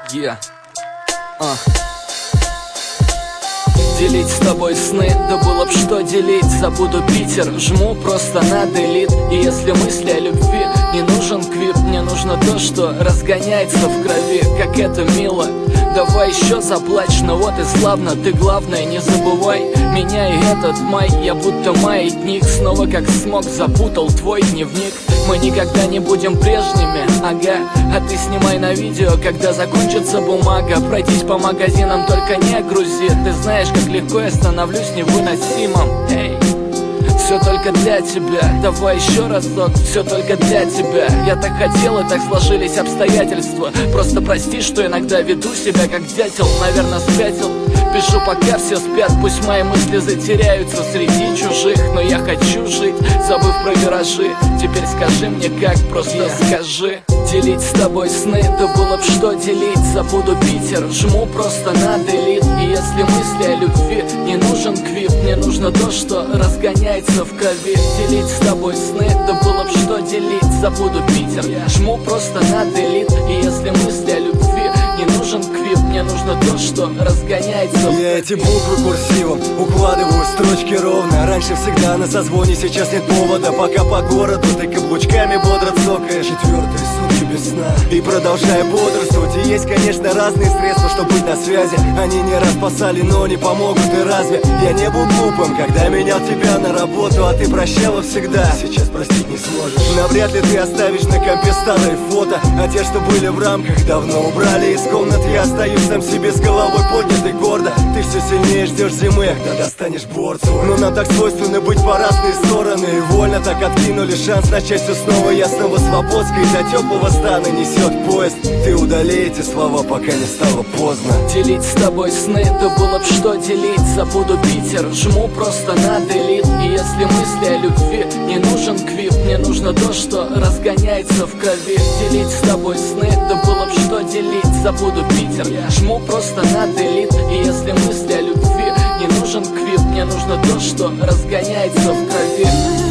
Yeah. Делить с тобой сны, да было б что делить. Забуду Питер, жму просто на делит. И если мысли о любви, не нужен квип. Мне нужно то, что разгоняется в крови. Как это мило, давай еще заплачь. Но вот и славно, ты главное не забывай. Меня и этот май, я будто маятник. Снова как смог запутал твой дневник. Мы никогда не будем прежними, ага. А ты снимай на видео, когда закончится бумага. Пройтись по магазинам, только не грузи. Ты знаешь, как легко я становлюсь невыносимым. Эй, все только для тебя, давай еще разок. Все только для тебя. Я так хотел, и так сложились обстоятельства. Просто прости, что иногда веду себя как дятел. Наверное, спятил. Пишу, пока все спят, пусть мои мысли затеряются среди чужих. Но я хочу жить, забыв про виражи. Теперь скажи мне как, просто скажи. Делить с тобой сны, да было б что делить. Забуду Питер, жму просто на делит. И если мысли о любви, не нужен квип. Мне нужно то, что разгоняется в крови. Делить с тобой сны, да было б что делить. Забуду Питер, жму просто на делит. И если мысли о любви, не нужен квип. Мне нужно то, что разгоняется в крови. Я эти буквы курсивом укладываю строчки ровно. Раньше всегда на созвоне, сейчас нет повода. Пока по городу ты каблучками бодро цокаешь. Четвертые сутки без сна и продолжая бодрствовать. И есть, конечно, разные средства, чтобы быть на связи. Они не раз спасали, но не помогут. И разве я не был глупым, когда менял тебя на работу? А ты прощала всегда, сейчас простить не сможешь. Навряд ли ты оставишь на компе старые фото. А те, что были в рамках, давно убрали из комнат. Я остаюсь сам себе с головой поднятой гордо. Ты все сильнее ждешь зимы, когда достанешь борт свой. Но нам так свойственно быть по разные стороны. И вольно так откинули шанс начать все снова. Я снова свободской до теплого стана несет поезд. Ты удали эти слова, пока не стало поздно. Делить с тобой сны, да было б что делить. Забуду Питер, жму просто на делит. И если мысли о любви, не нужен квип. Мне нужно то, что разгоняется в крови. Делить с тобой сны, да было б что делить. Забуду Питер, жму просто на делит. И если мысли о любви, не нужен квип. Мне нужно то, что разгоняется в крови.